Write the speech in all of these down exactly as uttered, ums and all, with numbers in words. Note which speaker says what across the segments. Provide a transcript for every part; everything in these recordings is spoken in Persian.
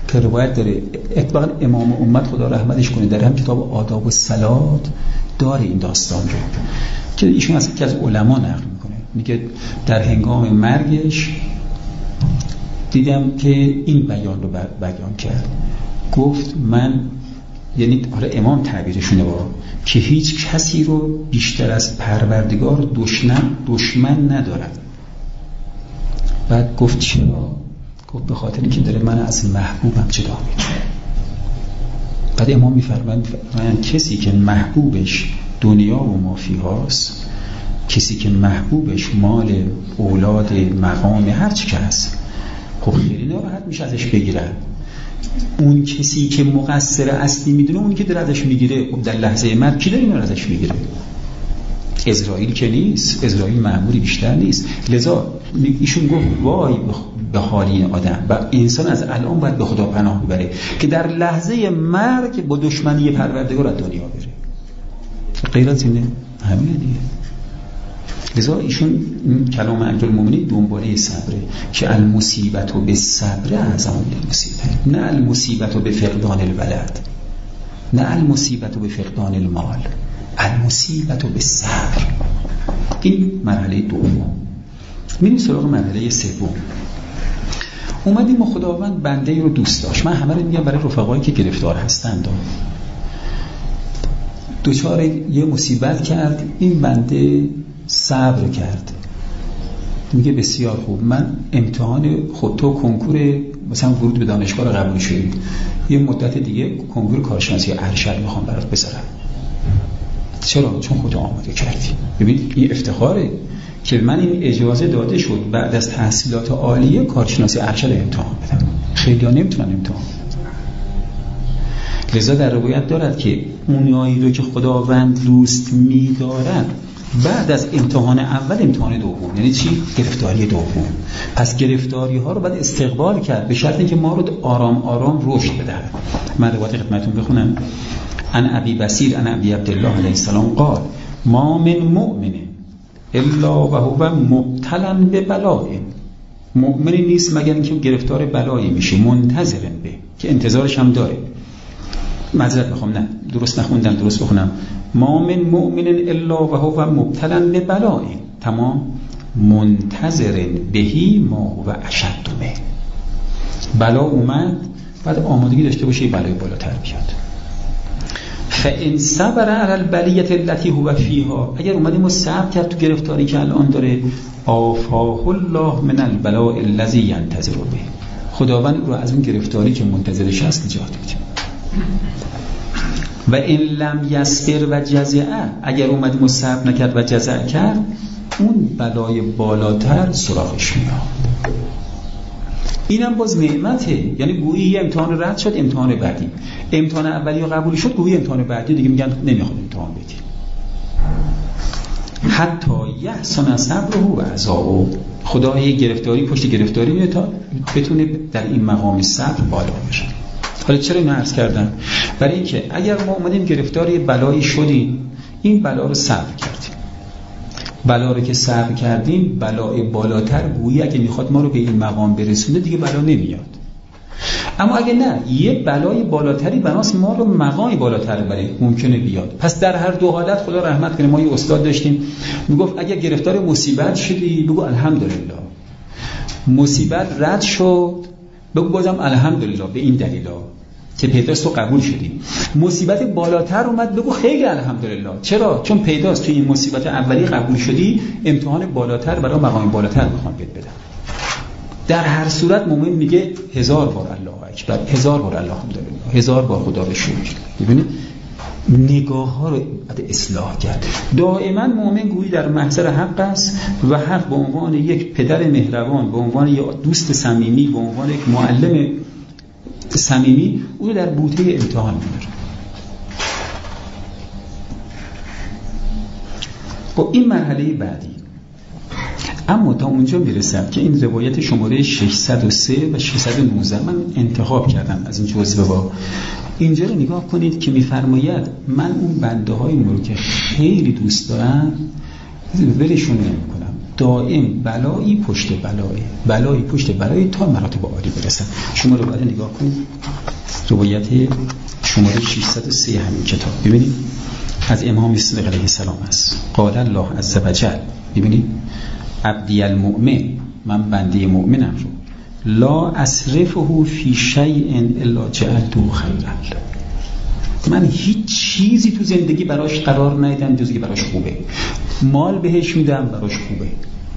Speaker 1: که روایت داره، اتفاقا امام امت خدا رحمتش کنه در هم کتاب آداب الصلات داره این داستان رو که ایشون از یکی از علما نقل میکنه، میگه در هنگام مرگش دیدم که این بیان رو بیان کرد، گفت من، یعنی حالا امام تعبیرشونه با که هیچ کسی رو بیشتر از پروردگار دشمن دشمن ندارد. بعد گفت چرا؟ گفت به خاطر اینکه داره من از محبوبم جدا میکنه. بعد امام میفرمایند کسی که محبوبش دنیا و ما فیهاست، کسی که محبوبش مال، اولاد، مقام، هر چی که هست، خب خیلی ناراحت میشه ازش بگیرن. اون کسی که مقصر اصلی میدونه، اون که داره ازش میگیره، خب در لحظه مرگ کی داره اینو ازش میگیره؟ اسرائیل که نیست، اسرائیل مأموری بیشتر نیست. لذا ایشون گفت وای به حال این آدم، و انسان از الان باید به خدا پناه ببره که در لحظه مرگ با دشمنی پروردگار از دنیا بره. غیر از اینه همینه دیگه. لذا ایشون کلام امیرالمومنین دنباله صبره که المصیبت و به صبر اعظم من مصیبت، نه المصیبت و به فقدان الولد، نه المصیبت و به فقدان المال، المصیبت و به صبر. این مرحله دوم. میریم سراغ مرحله سوم. اومدیم و خداوند بنده رو دوست داشت. من همه رو میگم برای رفقایی که گرفتار هستند، دوچار یه مصیبت کرد، این بنده صبر کرد، میگه بسیار خوب، من امتحان خود تو کنکور مثلا ورود به دانشگاه رو قبول شدید، یه مدت دیگه کنکور کارشناسی ارشد میخوام برات بذارم. چرا؟ چون خودت آماده کردی. ببین این افتخاره که من این اجازه داده شد بعد از تحصیلات عالیه کارشناسی ارشد امتحان بدم. خیلی‌ها نمیتونن امتحان بدن. لذا در روایت دارد که اونایی رو که خداوند دوست می‌دارد بعد از امتحان اول امتحان دوم، یعنی چی؟ گرفتاری دوم. پس گرفتاری ها رو باید استقبال کرد به شرط اینکه ما رو آرام آرام رشد بده. من روایت خدمتتون بخونم. ان ابی بصیر ان ابی عبدالله علیه السلام قال ما من مؤمن الا و هو مبتلا به بلاء. مؤمنی نیست مگر اینکه گرفتار بلایی میشه، منتظر به، که انتظارش هم داره. معذرت میخوام، نه درست نخوندم، درست بخونم. ما من مؤمن الا و هو مبتلا به بلاء، تمام، منتظر بهی ما هو اشد منه. بلا اومد، بعد آمادگی داشته باشه بلای بالاتر بیاد. فان صبر علی البلیة التي هو فیها، اگر اومدیم و صبر کرد تو گرفتاری که الان داره، آفاه الله من البلاء الذی ینتظر به، خداوند رو از اون گرفتاری که منتظرش هست نجات میده. و این لم یصبر و جزع، اگر اومدیم و صبر نکرد و جزع کرد، اون بلای بالاتر سراغش میاد. اینم باز نعمته، یعنی گویی یه امتحان رد شد، امتحان بعدی، امتحان اولی قبول شد، گویی امتحان بعدی دیگه میگن نمیخواد امتحان بدی. حتی یحسن صبره و عزاؤه، خدا یه گرفتاری پشت گرفتاری میده تا بتونه در این مقام صبر بالا بشه. حالا چرا اینو عرض کردم؟ برای اینکه اگر ما اومدیم گرفتاری بلایی شدیم، این بلا رو صبر کردیم، بلا رو که صبر کردیم، بلای بالاتر گویی اگه میخواد ما رو به این مقام برسونه دیگه بلا نمیاد. اما اگه نه، یه بلای بالاتری بناس ما رو مقامی بالاتر بره ممکنه بیاد. پس در هر دو حالت خدا رحمت کنه. ما یه استاد داشتیم میگفت اگه گرفتار مصیبت شدی بگو الحمدلله، مصیبت رد شد بگو بازم الحمدلله، به این دلیلا که پیداست تو قبول شدی. مصیبت بالاتر اومد بگو خیلی الحمدلله. چرا؟ چون پیداست تو این مصیبت اولی قبول شدی، امتحان بالاتر برای مقام بالاتر میخوام بهت بدم. در هر صورت مومن میگه هزار بار الله اکبر، هزار بار الحمدلله، هزار بار خدا رو شکر. ببینید نگاه ها رو بعد اصلاح کرد. دائما مومن گویی در محضر حق است و حق به عنوان یک پدر مهربان، به عنوان یک دوست صمیمی، به عنوان یک معلم صمیمی او رو در بوته امتحان می‌بره. با این مرحله بعدی، اما تا اونجا میرسم که این روایت شماره ششصد و سه و ششصد و نوزده من انتخاب کردم از این جزوه ها. اینجا رو نگاه کنید که میفرماید من اون بنده های رو که خیلی دوست دارم ولشون نمی کنم. دائم بلایی پشت بلایی بلایی پشت بلایی تا مراتب عالی برسن. شما رو بعد نگاه کنید روایت شماره ششصد و سه همین کتاب ببینید، از امام صادق علیه السلام است. قال الله عز وجل، ببینید عبدی المؤمن، من بنده مؤمنم رو لا اصرفه فی شیء الا جعلته خیرا، من هیچ چیزی تو زندگی براش قرار ندیدم جز که براش خوبه. مال بهش میدم براش خوبه،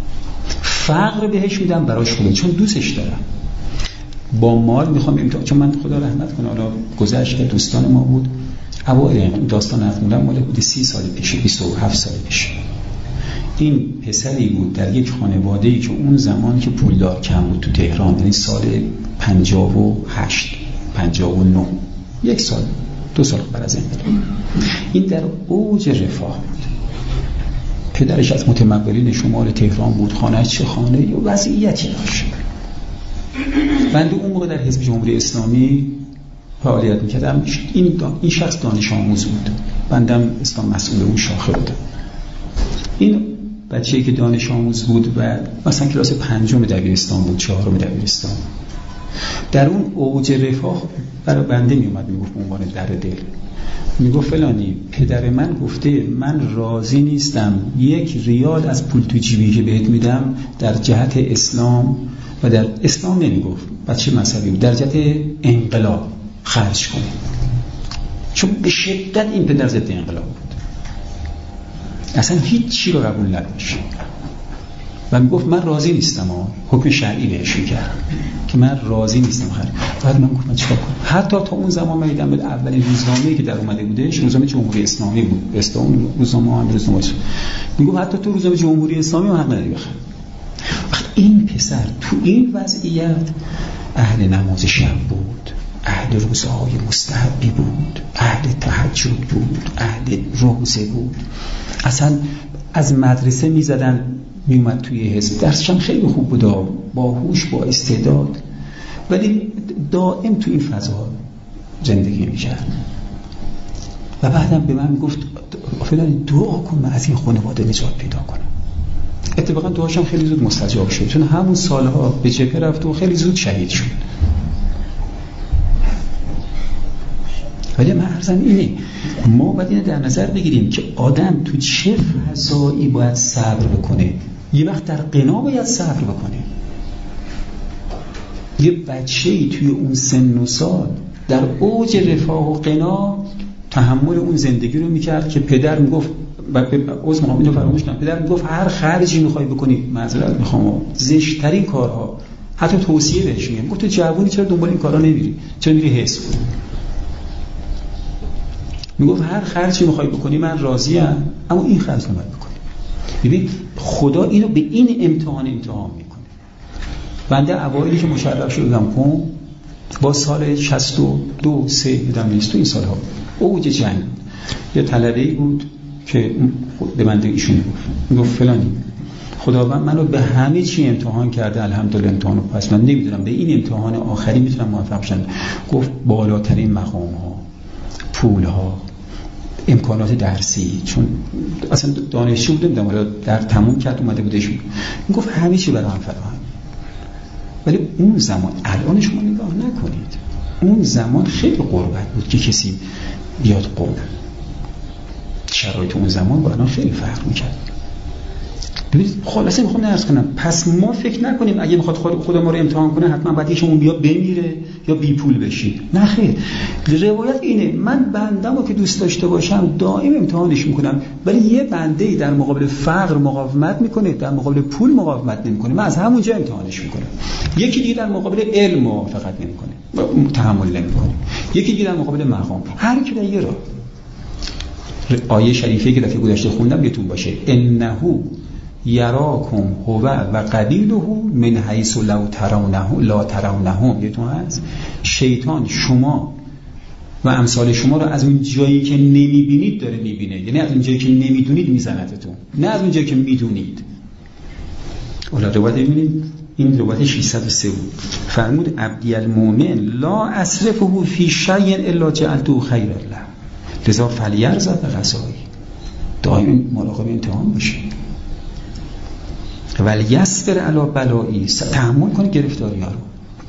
Speaker 1: فقر بهش میدم براش خوبه، چون دوستش دارم. با مال میخوام امتحان، چون من خدا رحمت کنه حالا گذشته دوستان ما بود، اوایل داستان نخوندم مال بود سی سال پیش، بیست و هفت سال پیش. این پسری بود در یک خانواده‌ای که اون زمانی که پولدار کم بود تو تهران، یعنی سال پنجاه و هشت پنجاه و نه، یک سال دو سال بعد از انقلاب، این در اوج رفاه بود. پدرش از متمولین شمال تهران بود، خانه‌اش چه خانه و وضعیتی داشت. بنده اون موقع در حزب جمهوری اسلامی فعالیت می‌کردم. این این شخص دانش آموز بود، بندم اسلام مسئول اون شاخه بودم. این بچه‌ای که دانش آموز بود و مثلا کلاس پنجم دبیرستان بود، چهارم دبیرستان، در اون اوج رفاه برای بنده میومد میگفت به عنوان در دل، میگفت فلانی پدر من گفته من راضی نیستم یک ریال از پول تو جیبی که بهت میدم در جهت اسلام و در اسلام نمیگفت بچه مذهبی بود، در جهت انقلاب خرج کنی، چون به شدت این پدر ضد انقلاب بود، اصلا هیچ چی رو قبول نداشت و میگفت من راضی نیستم. ها حکم شرعی بهش میکرد که من راضی نیستم خرج. بعد من گفتم چیکار کنم؟ حتی تا اون زمان من دیدم اولین روزنامه‌ای که در اومده بودش روزنامه جمهوری اسلامی بود، استون روزنامه هم روزنامه میگفت حتی تو روزنامه جمهوری اسلامی هم حق نداری بخری. وقت این پسر تو این وضعیت اهل نماز شب بود، اهل روزهای مستحبی بود، اهل تهجد بود، اهل روزه بود، اصلا از مدرسه میزدن میومد توی حزب، درسش هم خیلی خوب بود، باهوش، با استعداد، ولی دائم تو این فضا زندگی میکرد. و بعدم به من گفت فلان دعا کن من از این خانواده نجات پیدا کنم. اتفاقا دعاش هم خیلی زود مستجاب شد، چون همون سالها به جبهه رفت و خیلی زود شهید شد. ولی من عرضم اینه، ما باید اینو در نظر بگیریم که آدم تو چه فضایی باید صبر بکنه. یه وقت در قنا باید صبر بکنه. یه بچه‌ای توی اون سن و سال در اوج رفاه و قنا تحمل اون زندگی رو میکرد که پدر میگفت، عذر میخوام اینو فراموش کنم، پدر میگفت هر خرجی میخوای بکنی، معذرت میخوام، زشت‌ترین کارها، حتی توصیه بهش میگم، گفت تو جوونی چرا دنبال این کارا نمیری، چرا میری حزب؟ میگفت هر خرجی میخوای بکنی من راضیم، اما این خرج نباید بکنی. ببین خدا اینو به این امتحان امتحان میکنه. بنده اوایلی که مشرف شدم کن با سال شصت و دو سه بدم نیست، تو این سالها اوج جنگ یه طلبه‌ای بود که به بنده ایشون میگفت میگفت فلانی خداوند منو به همه چی امتحان کرده، الحمدلله امتحانو پس من نمیدونم به این امتحان آخری میتونم موفق شم. گفت بالاترین مقام ها، پول ها، امکانات درسی، چون اصلا دانشجو بودم حالا در تموم کرد اومده بودش، میگفت همه چی برام فراهم. ولی اون زمان، الان شما نگاه نکنید، اون زمان خیلی غربت بود که کسی بیاد قوم. شرایط اون زمان با الان خیلی فرق میکرد. ببینید خلاصه میخوام عرض کنم، پس ما فکر نکنیم اگه میخواد خدا ما رو امتحان کنه حتما باید یکیمون بیا بمیره یا بی پول بشی. نه خیر، روایت اینه من بنده‌مو که دوست داشته باشم دائم امتحانش میکنم، ولی یه بنده در مقابل فقر مقاومت میکنه، در مقابل پول مقاومت نمیکنه، من از همونجا امتحانش میکنم. یکی دیگه در مقابل علم موافقت نمیکنه، تحمل نمیکنه، یکی دیگه در مقابل مقام، هر کی در یه راه. آیه شریفه که دفعه گذشته خوندم یادتون باشه، انه یراکم هو و قبیله من حیث لو ترونه لا ترونهم. یادتون هست شیطان شما و امثال شما رو از اون جایی که نمیبینید داره میبینه، یعنی از اون جایی که نمیدونید میزنتتون، نه از اون جایی که میدونید. اولا روایت ببینید، این روایت ششصد و سه بود. فرمود عبدی المؤمن لا اصرفه فی شیء الا جعلته خیرا له لذا فلیرضى بقضایی. دائما مراقب امتحان باشید. ولی یصبر علی بلایی، تحمل کنه گرفتاری ها رو،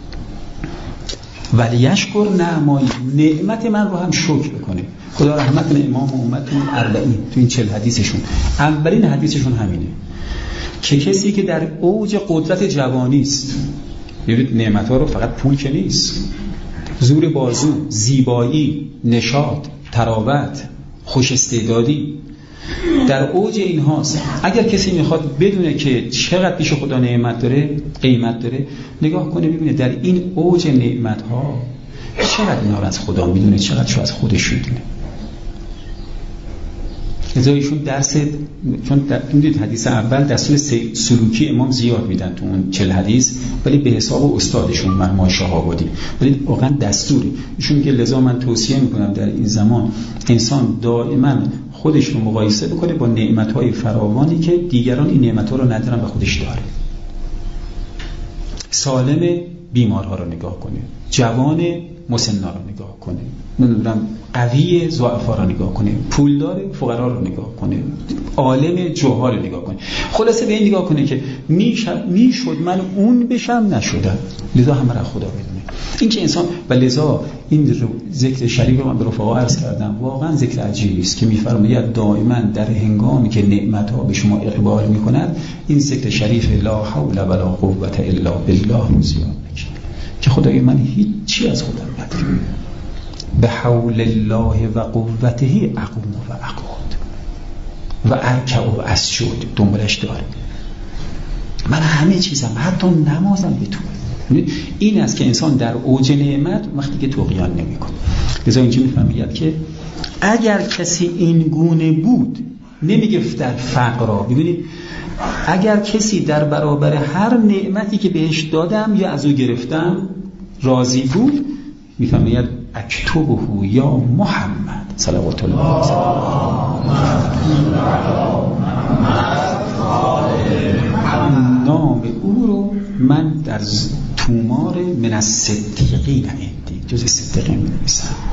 Speaker 1: ولی یشکر نعمایی، نعمت من رو هم شکر بکنه. خدا رحمت کنه امام امت تو این اربعین، تو این چهل حدیثشون اولین حدیثشون همینه که کسی که در اوج قدرت جوانی است، ببینید نعمت ها رو فقط پول که نیست، زور بازو، زیبایی، نشاط، تراوت، خوش استعدادی، در اوج این هاست. اگر کسی میخواد بدونه که چقدر پیش خدا نعمت داره، قیمت داره، نگاه کنه ببینه در این اوج نعمت ها چقدر اینا رو از خدا میدونه، چقدر شو از خودش میدونه. لذا ایشون درس، چون میدونید حدیث اول دستور سلوکی امام زیاد میدن تو اون چهل حدیث، ولی به حساب استادشون مرحوم شهاب‌الدین، ولی واقعا دستوری ایشون میگه لذا من توصیه میکنم در این زمان انسان دائما خودش رو مقایسه بکنه با نعمت‌های فراوانی که دیگران این نعمت‌ها رو ندارن و خودش داره. سالم بیمارها رو نگاه کنه، جوان مسن‌ها رو نگاه کنه، نمیدونم قوی ضعفا رو نگاه کنه، پولدار فقرا رو نگاه کنه، عالم جهال رو نگاه کنه. خلاصه به این نگاه کنه که میشد میشد من اون بشم نشدم، لذا همه را خدا بدونه. این که انسان و لذا این ذکر شریف رو من به رفقا عرض کردم، واقعا ذکر عجیبی است که میفرماید دائما در هنگامی که نعمت‌ها به شما اقبال می‌کند این ذکر شریف لا حول ولا قوة الا بالله رو زیاد بکنید که خدای من هیچی از خودم ندارم، به حول الله و قوته اقوم و اقعد و ارکع و اسجد، دنبالش داره من همه چیزم، حتی نمازم به تو. این است که انسان در اوج نعمت وقتی که طغیان نمی‌کنه. لذا اینجا می‌فهمید که اگر کسی این گونه بود نمیگفت در فقر را، ببینید اگر کسی در برابر هر نعمتی که بهش دادم یا از او گرفتم راضی بود، می‌فهمید اکتبه یا محمد صلوات الله علیه نام او رو من در تومار من الصدیقین عندی، جز صدیقین می‌نویسم.